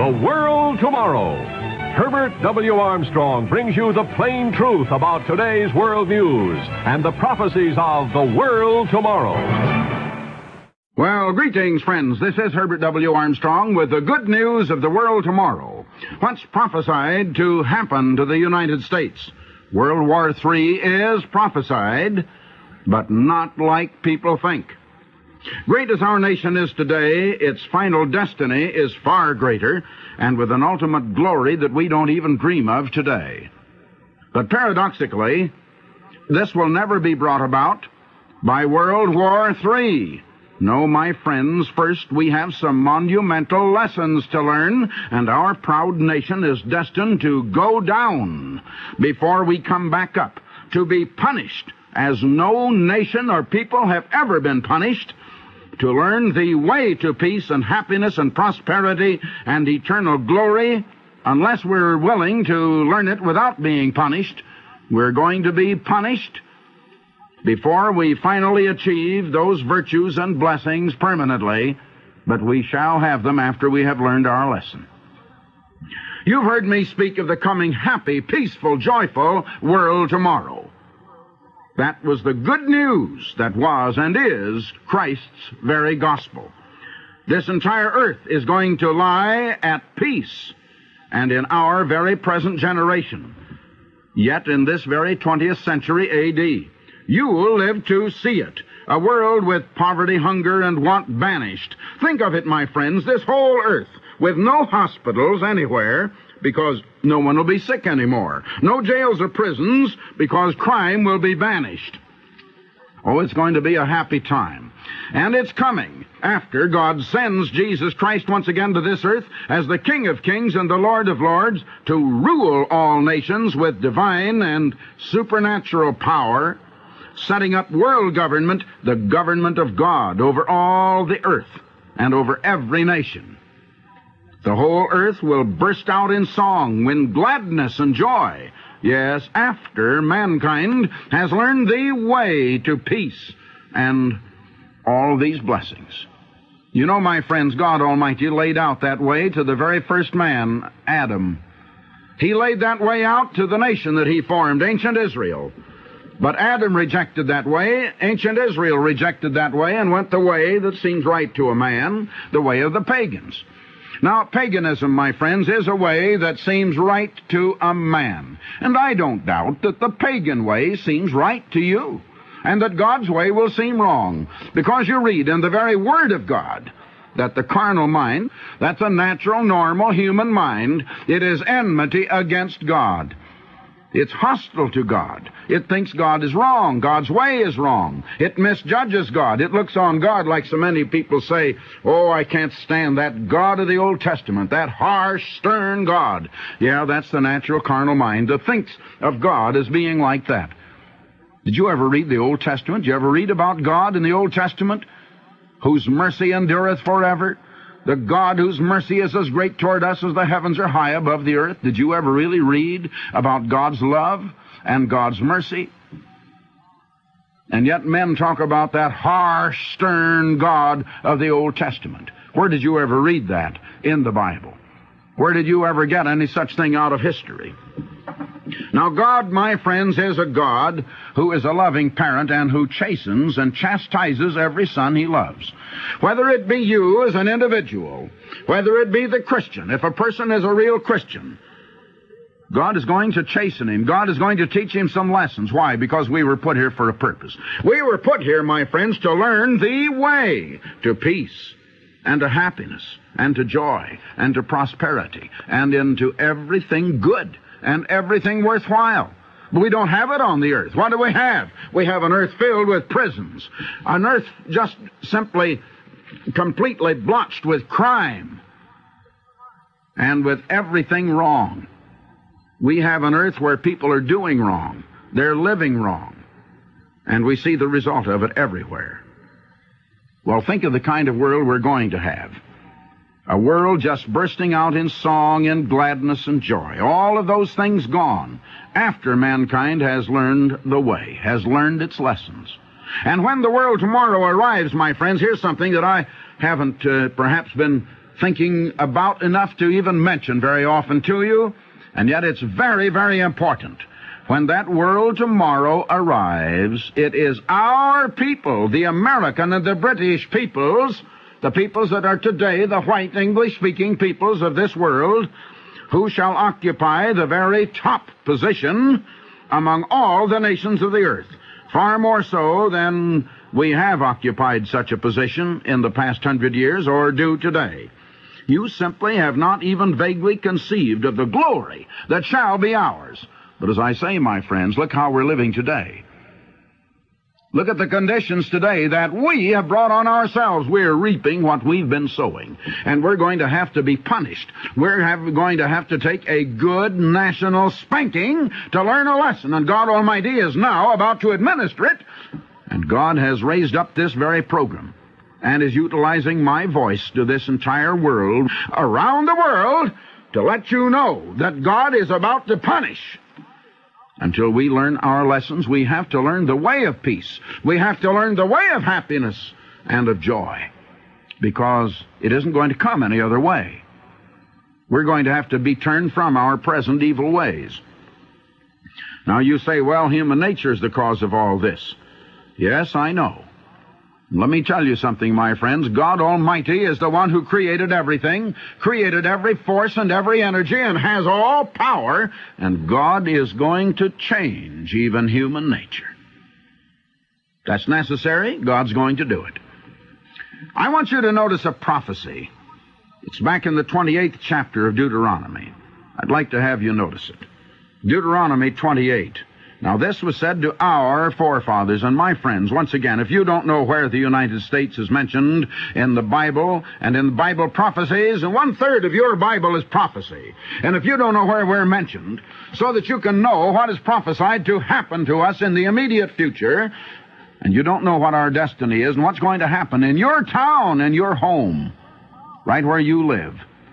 The World Tomorrow. Herbert W. Armstrong brings you the plain truth about today's world news and the prophecies of the world tomorrow. Well, greetings, friends. This is Herbert W. Armstrong with the good news of the world tomorrow. What's prophesied to happen to the United States? World War III is prophesied, but not like people think. Great as our nation is today, its final destiny is far greater, and with an ultimate glory that we don't even dream of today. But paradoxically, this will never be brought about by World War III. No, my friends, first we have some monumental lessons to learn, and our proud nation is destined to go down before we come back up, to be punished as no nation or people have ever been punished, to learn the way to peace and happiness and prosperity and eternal glory. Unless we're willing to learn it without being punished, we're going to be punished before we finally achieve those virtues and blessings permanently, but we shall have them after we have learned our lesson. You've heard me speak of the coming happy, peaceful, joyful world tomorrow. That was the good news that was and is Christ's very gospel. This entire earth is going to lie at peace, and in our very present generation, yet in this very 20th century A.D., you will live to see it. A world with poverty, hunger, and want banished. Think of it, my friends, this whole earth, with no hospitals anywhere, because no one will be sick anymore. No jails or prisons, because crime will be banished. Oh, it's going to be a happy time. And it's coming after God sends Jesus Christ once again to this earth as the King of Kings and the Lord of Lords to rule all nations with divine and supernatural power, setting up world government, the government of God, over all the earth and over every nation. The whole earth will burst out in song, in gladness and joy. Yes, after mankind has learned the way to peace and all these blessings. You know, my friends, God Almighty laid out that way to the very first man, Adam. He laid that way out to the nation that he formed, ancient Israel. But Adam rejected that way, ancient Israel rejected that way, and went the way that seems right to a man, the way of the pagans. Now, paganism, my friends, is a way that seems right to a man. And I don't doubt that the pagan way seems right to you, and that God's way will seem wrong, because you read in the very Word of God that the carnal mind, that's a natural, normal human mind, it is enmity against God. It's hostile to God. It thinks God is wrong. God's way is wrong. It misjudges God. It looks on God like so many people say, oh, I can't stand that God of the Old Testament, that harsh, stern God. Yeah, that's the natural carnal mind that thinks of God as being like that. Did you ever read the Old Testament? Did you ever read about God in the Old Testament, whose mercy endureth forever? The God whose mercy is as great toward us as the heavens are high above the earth. Did you ever really read about God's love and God's mercy? And yet men talk about that harsh, stern God of the Old Testament. Where did you ever read that in the Bible? Where did you ever get any such thing out of history? Now, God, my friends, is a God who is a loving parent and who chastens and chastises every son he loves. Whether it be you as an individual, whether it be the Christian, if a person is a real Christian, God is going to chasten him. God is going to teach him some lessons. Why? Because we were put here for a purpose. We were put here, my friends, to learn the way to peace and to happiness and to joy and to prosperity and into everything good and everything worthwhile. But we don't have it on the earth. What do we have? We have an earth filled with prisons. An earth just simply, completely blotched with crime and with everything wrong. We have an earth where people are doing wrong. They're living wrong. And we see the result of it everywhere. Well, think of the kind of world we're going to have. A world just bursting out in song and gladness and joy. All of those things gone after mankind has learned the way, has learned its lessons. And when the world tomorrow arrives, my friends, here's something that I haven't perhaps been thinking about enough to even mention very often to you, and yet it's very, very important. When that world tomorrow arrives, it is our people, the American and the British peoples, the peoples that are today the white English-speaking peoples of this world, who shall occupy the very top position among all the nations of the earth, far more so than we have occupied such a position in the past 100 years or do today. You simply have not even vaguely conceived of the glory that shall be ours. But as I say, my friends, look how we're living today. Look at the conditions today that we have brought on ourselves. We're reaping what we've been sowing, and we're going to have to be punished. We're going to have to take a good national spanking to learn a lesson, and God Almighty is now about to administer it. And God has raised up this very program and is utilizing my voice to this entire world, around the world, to let you know that God is about to punish. Until we learn our lessons, we have to learn the way of peace. We have to learn the way of happiness and of joy, because it isn't going to come any other way. We're going to have to be turned from our present evil ways. Now you say, well, human nature is the cause of all this. Yes, I know. Let me tell you something, my friends. God Almighty is the one who created everything, created every force and every energy, and has all power, and God is going to change even human nature. That's necessary. God's going to do it. I want you to notice a prophecy. It's back in the 28th chapter of Deuteronomy. I'd like to have you notice it. Deuteronomy 28. Now, this was said to our forefathers, and my friends, once again, if you don't know where the United States is mentioned in the Bible and in the Bible prophecies, and 1/3 of your Bible is prophecy, and if you don't know where we're mentioned, so that you can know what is prophesied to happen to us in the immediate future, and you don't know what our destiny is and what's going to happen in your town and your home, right where you live,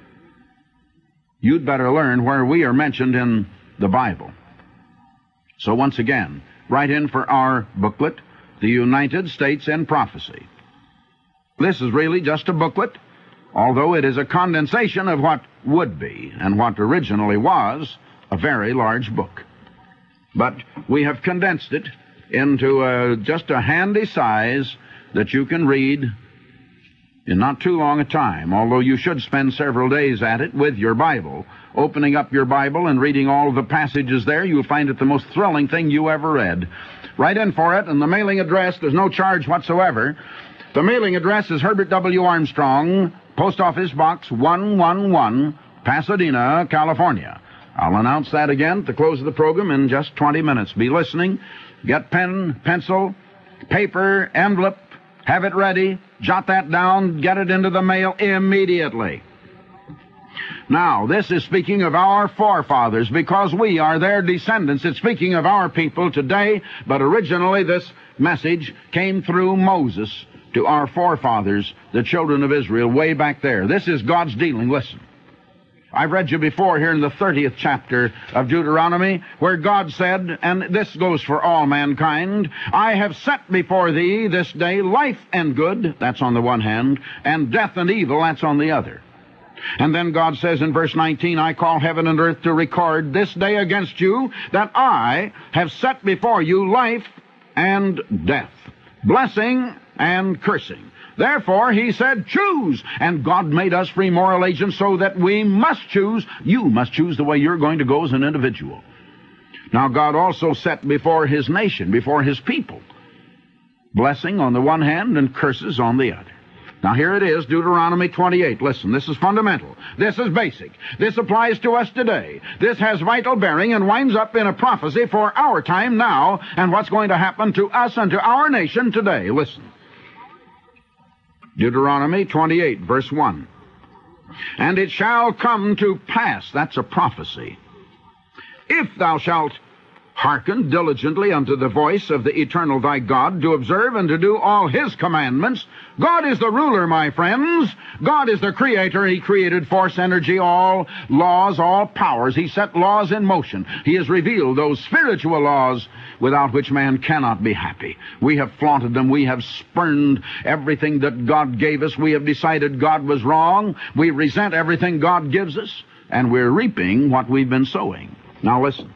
you'd better learn where we are mentioned in the Bible. So once again, write in for our booklet, The United States in Prophecy. This is really just a booklet, although it is a condensation of what would be and what originally was a very large book. But we have condensed it into just a handy size that you can read in not too long a time, although you should spend several days at it with your Bible. Opening up your Bible and reading all of the passages there, you'll find it the most thrilling thing you ever read. Write in for it, and the mailing address, there's no charge whatsoever. The mailing address is Herbert W. Armstrong, Post Office Box 111, Pasadena, California. I'll announce that again at the close of the program in just 20 minutes. Be listening. Get pen, pencil, paper, envelope, have it ready, jot that down, get it into the mail immediately. Now, this is speaking of our forefathers, because we are their descendants. It's speaking of our people today, but originally this message came through Moses to our forefathers, the children of Israel, way back there. This is God's dealing. Listen. I've read you before here in the 30th chapter of Deuteronomy, where God said, and this goes for all mankind, I have set before thee this day life and good, that's on the one hand, and death and evil, that's on the other. And then God says in verse 19, I call heaven and earth to record this day against you that I have set before you life and death, blessing and cursing. Therefore, he said, choose. And God made us free moral agents so that we must choose. You must choose the way you're going to go as an individual. Now, God also set before his nation, before his people, blessing on the one hand and curses on the other. Now, here it is, Deuteronomy 28. Listen, this is fundamental. This is basic. This applies to us today. This has vital bearing and winds up in a prophecy for our time now and what's going to happen to us and to our nation today. Listen. Deuteronomy 28, verse 1. And it shall come to pass, that's a prophecy, if thou shalt hearken diligently unto the voice of the eternal thy God, to observe and to do all his commandments, God is the ruler, my friends. God is the creator. He created force, energy, all laws, all powers. He set laws in motion. He has revealed those spiritual laws without which man cannot be happy. We have flaunted them. We have spurned everything that God gave us. We have decided God was wrong. We resent everything God gives us, and we're reaping what we've been sowing. Now listen.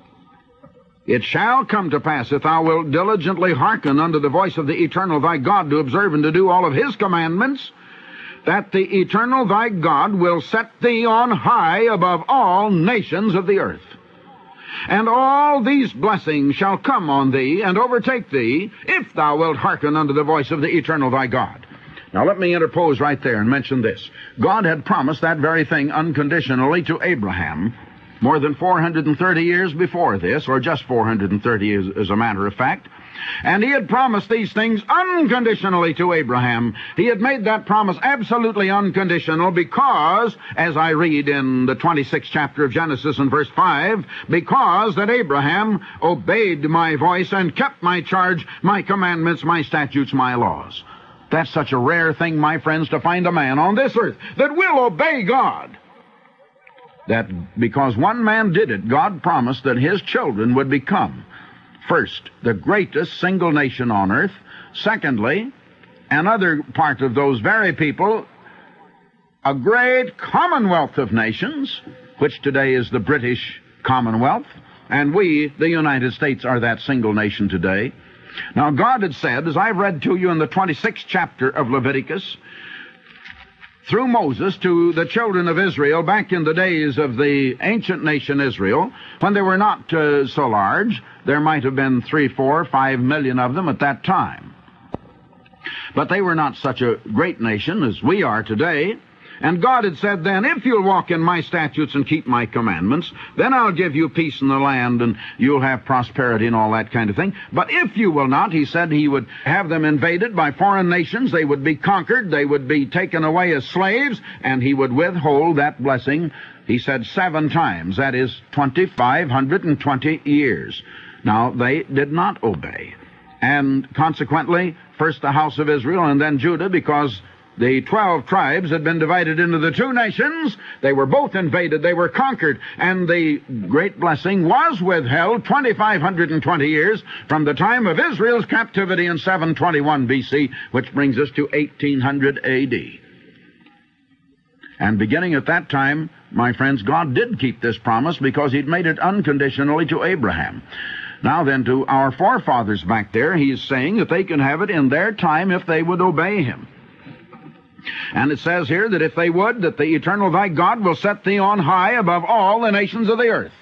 It shall come to pass, if thou wilt diligently hearken unto the voice of the Eternal thy God, to observe and to do all of his commandments, that the Eternal thy God will set thee on high above all nations of the earth. And all these blessings shall come on thee and overtake thee, if thou wilt hearken unto the voice of the Eternal thy God. Now let me interpose right there and mention this. God had promised that very thing unconditionally to Abraham more than 430 years before this, or just 430 years as a matter of fact. And he had promised these things unconditionally to Abraham. He had made that promise absolutely unconditional because, as I read in the 26th chapter of Genesis in verse 5, because that Abraham obeyed my voice and kept my charge, my commandments, my statutes, my laws. That's such a rare thing, my friends, to find a man on this earth that will obey God. That because one man did it, God promised that his children would become, first, the greatest single nation on earth. Secondly, another part of those very people, a great commonwealth of nations, which today is the British Commonwealth, and we, the United States, are that single nation today. Now, God had said, as I've read to you in the 26th chapter of Leviticus, through Moses to the children of Israel back in the days of the ancient nation Israel, when they were not so large, there might have been 3, 4, 5 million of them at that time. But they were not such a great nation as we are today. And God had said then, if you'll walk in my statutes and keep my commandments, then I'll give you peace in the land and you'll have prosperity and all that kind of thing. But if you will not, he said he would have them invaded by foreign nations. They would be conquered. They would be taken away as slaves, and he would withhold that blessing, he said, 7 times. That is 2,520 years. Now, they did not obey. And consequently, first the house of Israel and then Judah, because the 12 tribes had been divided into the 2 nations. They were both invaded. They were conquered. And the great blessing was withheld 2,520 years from the time of Israel's captivity in 721 B.C., which brings us to 1800 A.D. And beginning at that time, my friends, God did keep this promise because he'd made it unconditionally to Abraham. Now then, to our forefathers back there, he's saying that they can have it in their time if they would obey him. And it says here that if they would, that the Eternal thy God will set thee on high above all the nations of the earth.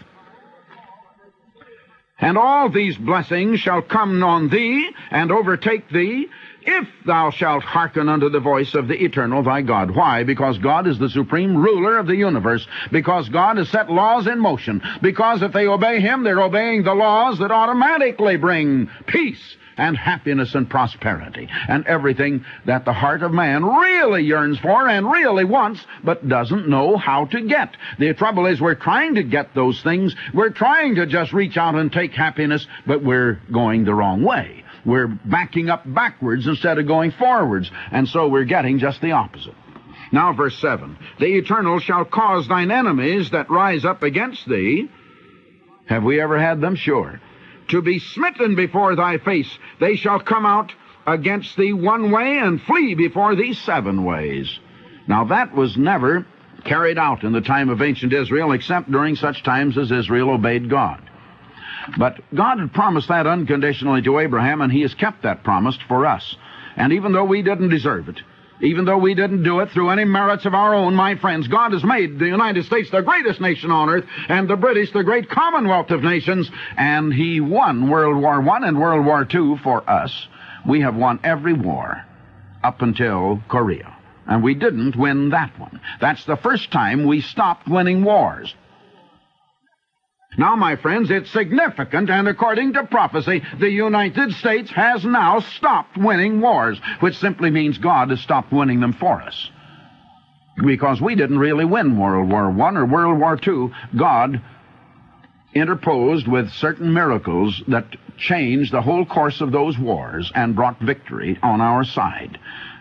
And all these blessings shall come on thee and overtake thee, if thou shalt hearken unto the voice of the Eternal thy God. Why? Because God is the supreme ruler of the universe. Because God has set laws in motion. Because if they obey him, they're obeying the laws that automatically bring peace and happiness and prosperity and everything that the heart of man really yearns for and really wants, but doesn't know how to get. The trouble is we're trying to get those things. We're trying to just reach out and take happiness, but we're going the wrong way. We're backing up backwards instead of going forwards, and so we're getting just the opposite. Now, verse 7, the Eternal shall cause thine enemies that rise up against thee. Have we ever had them? Sure. To be smitten before thy face. They shall come out against thee one way and flee before thee 7 ways. Now that was never carried out in the time of ancient Israel, except during such times as Israel obeyed God. But God had promised that unconditionally to Abraham, and he has kept that promise for us. And even though we didn't deserve it, even though we didn't do it through any merits of our own, my friends, God has made the United States the greatest nation on earth, and the British the great commonwealth of nations, and he won World War I and World War II for us. We have won every war up until Korea, and we didn't win that one. That's the first time we stopped winning wars. Now, my friends, it's significant, and according to prophecy, the United States has now stopped winning wars, which simply means God has stopped winning them for us. Because we didn't really win World War I or World War II. God interposed with certain miracles that changed the whole course of those wars and brought victory on our side.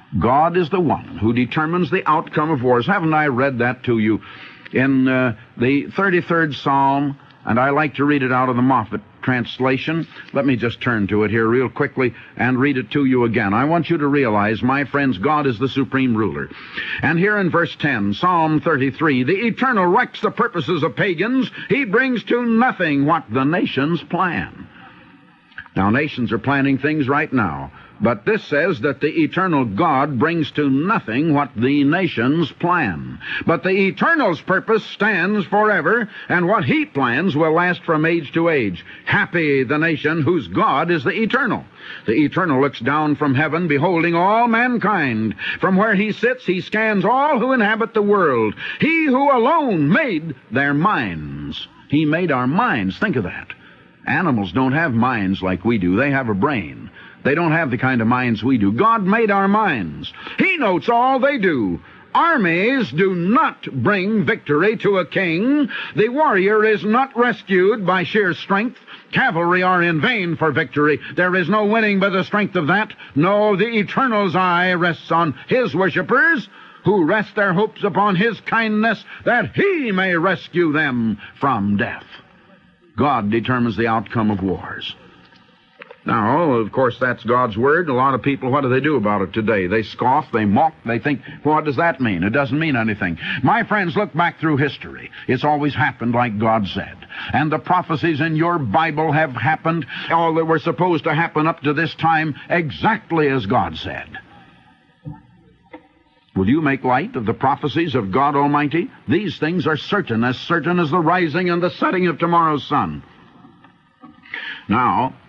God is the one who determines the outcome of wars. Haven't I read that to you in the 33rd Psalm? And I like to read it out of the Moffat translation. Let me just turn to it here real quickly and read it to you again. I want you to realize, my friends, God is the supreme ruler. And here in verse 10, Psalm 33, the Eternal wrecks the purposes of pagans. He brings to nothing what the nations plan. Now, nations are planning things right now. But this says that the eternal God brings to nothing what the nations plan. But the Eternal's purpose stands forever, and what He plans will last from age to age. Happy the nation whose God is the Eternal. The Eternal looks down from heaven, beholding all mankind. From where He sits, He scans all who inhabit the world. He who alone made their minds. He made our minds. Think of that. Animals don't have minds like we do. They have a brain. They don't have the kind of minds we do. God made our minds. He notes all they do. Armies do not bring victory to a king. The warrior is not rescued by sheer strength. Cavalry are in vain for victory. There is no winning by the strength of that. No, the Eternal's eye rests on His worshippers, who rest their hopes upon His kindness, that He may rescue them from death. God determines the outcome of wars. Now, of course, that's God's word. A lot of people, what do they do about it today? They scoff, they mock, they think, well, what does that mean? It doesn't mean anything. My friends, look back through history. It's always happened like God said. And the prophecies in your Bible have happened, all that were supposed to happen up to this time, exactly as God said. Will you make light of the prophecies of God Almighty? These things are certain as the rising and the setting of tomorrow's sun. Now,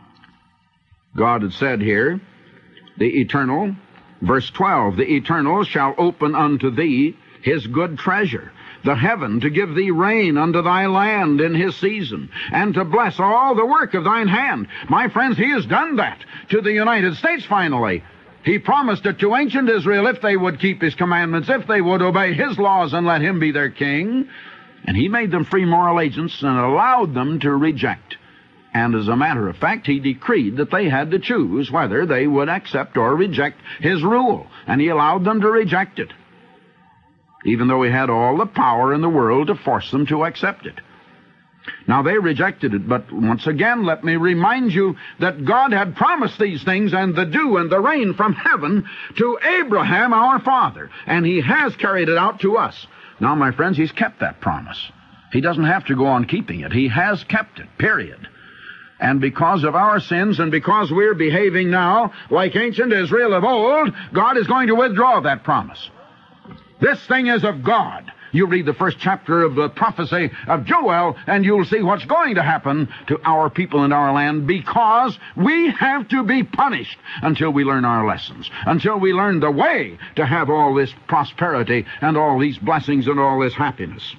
God had said here, the Eternal, verse 12, the Eternal shall open unto thee His good treasure, the heaven to give thee rain unto thy land in His season, and to bless all the work of thine hand. My friends, He has done that to the United States finally. He promised it to ancient Israel if they would keep His commandments, if they would obey His laws and let Him be their king. And He made them free moral agents and allowed them to reject. And as a matter of fact, He decreed that they had to choose whether they would accept or reject His rule. And He allowed them to reject it, even though He had all the power in the world to force them to accept it. Now, they rejected it, but once again, let me remind you that God had promised these things and the dew and the rain from heaven to Abraham, our father, and He has carried it out to us. Now, my friends, He's kept that promise. He doesn't have to go on keeping it. He has kept it, period. And because of our sins and because we're behaving now like ancient Israel of old, God is going to withdraw that promise. This thing is of God. You read the first chapter of the prophecy of Joel, and you'll see what's going to happen to our people and our land, because we have to be punished until we learn our lessons, until we learn the way to have all this prosperity and all these blessings and all this happiness.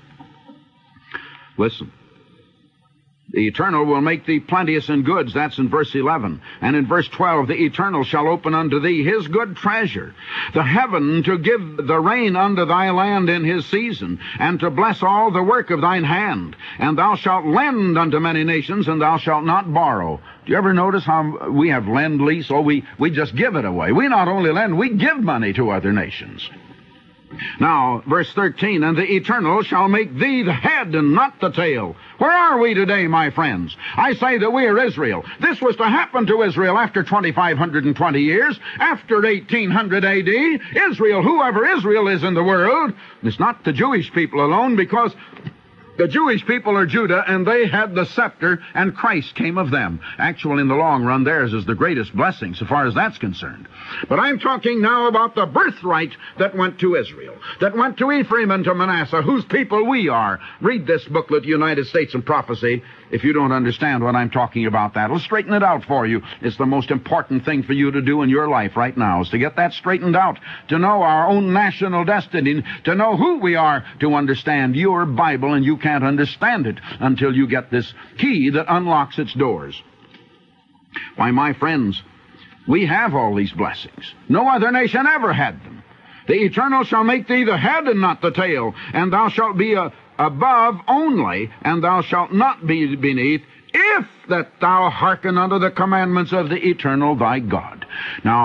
Listen. The Eternal will make thee plenteous in goods. That's in verse 11. And in verse 12, the Eternal shall open unto thee His good treasure, the heaven to give the rain unto thy land in His season, and to bless all the work of thine hand. And thou shalt lend unto many nations, and thou shalt not borrow. Do you ever notice how we have lend-lease? Oh, we just give it away. We not only lend, we give money to other nations. Now, verse 13, and the Eternal shall make thee the head and not the tail. Where are we today, my friends? I say that we are Israel. This was to happen to Israel after 2,520 years, after 1800 A.D. Israel, whoever Israel is in the world, it's not the Jewish people alone, because the Jewish people are Judah, and they had the scepter, and Christ came of them. Actually, in the long run, theirs is the greatest blessing, so far as that's concerned. But I'm talking now about the birthright that went to Israel, that went to Ephraim and to Manasseh, whose people we are. Read this booklet, United States and Prophecy, if you don't understand what I'm talking about. That'll straighten it out for you. It's the most important thing for you to do in your life right now, is to get that straightened out, to know our own national destiny, to know who we are, to understand your Bible, and you can't understand it until you get this key that unlocks its doors. Why, my friends, we have all these blessings. No other nation ever had them. The Eternal shall make thee the head and not the tail, and thou shalt be above only, and thou shalt not be beneath, if that thou hearken unto the commandments of the Eternal thy God. Now,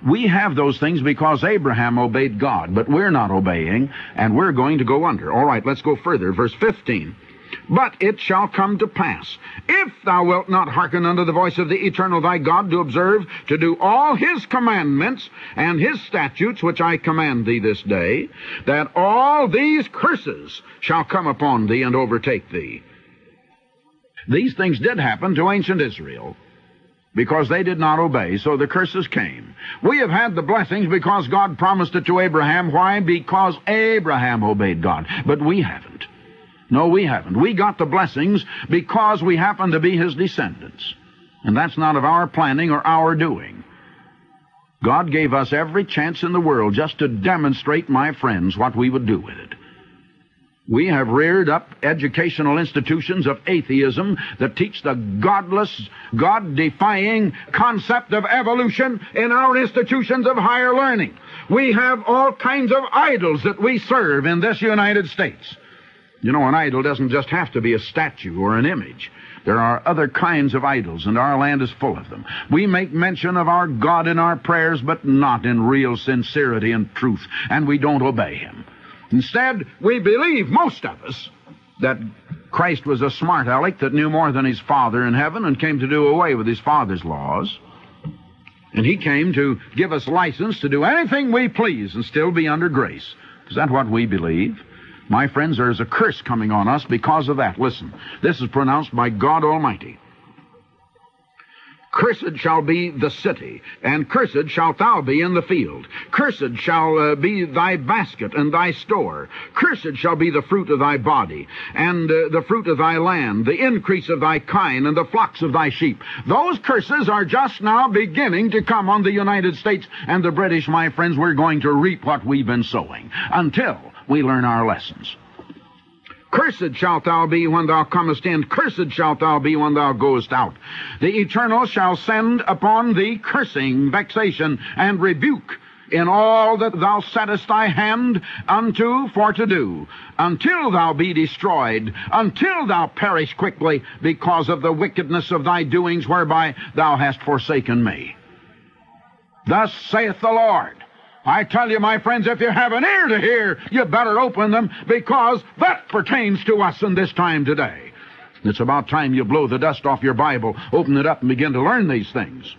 We have those things because Abraham obeyed God, but we're not obeying, and we're going to go under. All right, let's go further. Verse 15. But it shall come to pass, if thou wilt not hearken unto the voice of the Eternal thy God, to observe, to do all his commandments and his statutes, which I command thee this day, that all these curses shall come upon thee and overtake thee. These things did happen to ancient Israel, because they did not obey, so the curses came. We have had the blessings because God promised it to Abraham. Why? Because Abraham obeyed God. But we haven't. No, we haven't. We got the blessings because we happen to be his descendants. And that's not of our planning or our doing. God gave us every chance in the world just to demonstrate, my friends, what we would do with it. We have reared up educational institutions of atheism that teach the godless, God-defying concept of evolution in our institutions of higher learning. We have all kinds of idols that we serve in this United States. You know, an idol doesn't just have to be a statue or an image. There are other kinds of idols, and our land is full of them. We make mention of our God in our prayers, but not in real sincerity and truth, and we don't obey him. Instead, we believe, most of us, that Christ was a smart aleck that knew more than his Father in heaven and came to do away with his Father's laws. And he came to give us license to do anything we please and still be under grace. Is that what we believe? My friends, there is a curse coming on us because of that. Listen, this is pronounced by God Almighty. Cursed shall be the city, and cursed shalt thou be in the field. Cursed shall be thy basket and thy store. Cursed shall be the fruit of thy body, and the fruit of thy land, the increase of thy kine, and the flocks of thy sheep. Those curses are just now beginning to come on the United States and the British, my friends. We're going to reap what we've been sowing until we learn our lessons. Cursed shalt thou be when thou comest in. Cursed shalt thou be when thou goest out. The Eternal shall send upon thee cursing, vexation, and rebuke in all that thou settest thy hand unto for to do, until thou be destroyed, until thou perish quickly, because of the wickedness of thy doings whereby thou hast forsaken me. Thus saith the Lord. I tell you, my friends, if you have an ear to hear, you better open them, because that pertains to us in this time today. It's about time you blow the dust off your Bible, open it up, and begin to learn these things.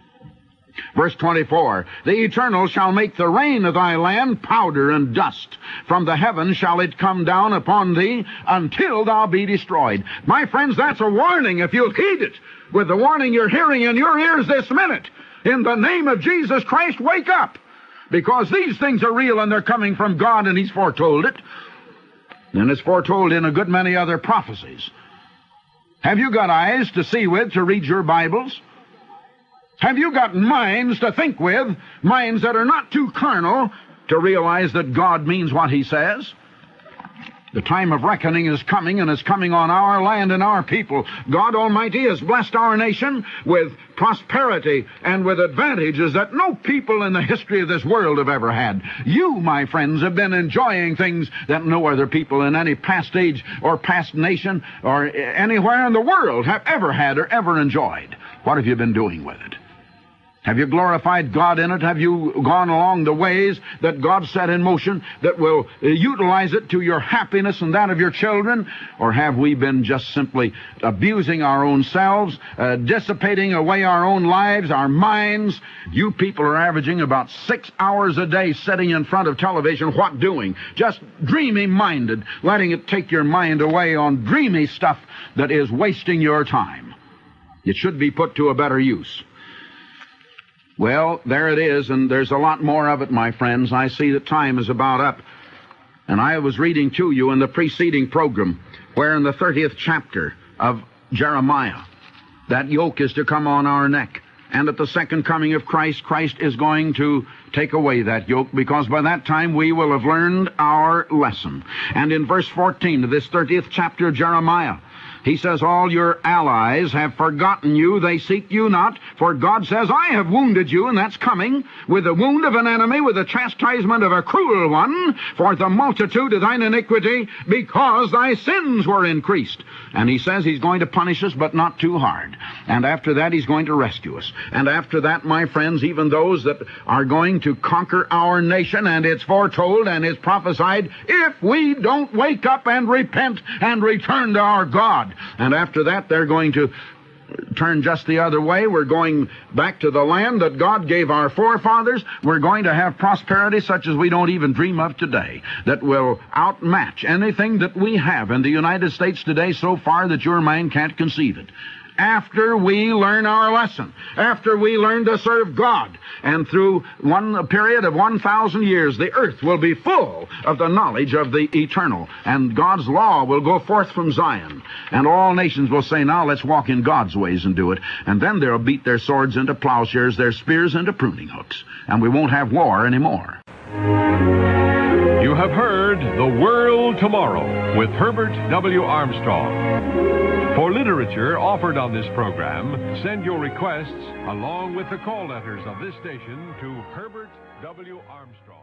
Verse 24, the Eternal shall make the rain of thy land powder and dust. From the heavens shall it come down upon thee until thou be destroyed. My friends, that's a warning if you'll heed it, with the warning you're hearing in your ears this minute. In the name of Jesus Christ, wake up! Because these things are real and they're coming from God, and he's foretold it. And it's foretold in a good many other prophecies. Have you got eyes to see with to read your Bibles? Have you got minds to think with, minds that are not too carnal, to realize that God means what he says? The time of reckoning is coming, and it's coming on our land and our people. God Almighty has blessed our nation with prosperity and with advantages that no people in the history of this world have ever had. You, my friends, have been enjoying things that no other people in any past age or past nation or anywhere in the world have ever had or ever enjoyed. What have you been doing with it? Have you glorified God in it? Have you gone along the ways that God set in motion that will utilize it to your happiness and that of your children? Or have we been just simply abusing our own selves, dissipating away our own lives, our minds? You people are averaging about 6 hours a day sitting in front of television. What doing? Just dreamy-minded, letting it take your mind away on dreamy stuff that is wasting your time. It should be put to a better use. Well, there it is, and there's a lot more of it, my friends. I see that time is about up. And I was reading to you in the preceding program, where in the 30th chapter of Jeremiah, that yoke is to come on our neck. And at the second coming of Christ, Christ is going to take away that yoke, because by that time we will have learned our lesson. And in verse 14 of this 30th chapter of Jeremiah, He says, all your allies have forgotten you. They seek you not. For God says, I have wounded you, and that's coming, with the wound of an enemy, with the chastisement of a cruel one, for the multitude of thine iniquity, because thy sins were increased. And he says he's going to punish us, but not too hard. And after that, he's going to rescue us. And after that, my friends, even those that are going to conquer our nation, and it's foretold and it's prophesied, if we don't wake up and repent and return to our God. And after that, they're going to turn just the other way. We're going back to the land that God gave our forefathers. We're going to have prosperity such as we don't even dream of today, that will outmatch anything that we have in the United States today so far that your mind can't conceive it. After we learn our lesson, after we learn to serve God, and through a period of 1,000 years, the earth will be full of the knowledge of the eternal, and God's law will go forth from Zion, and all nations will say, now let's walk in God's ways and do it, and then they'll beat their swords into plowshares, their spears into pruning hooks, and we won't have war anymore. You have heard The World Tomorrow with Herbert W. Armstrong. For literature offered on this program, send your requests along with the call letters of this station to Herbert W. Armstrong.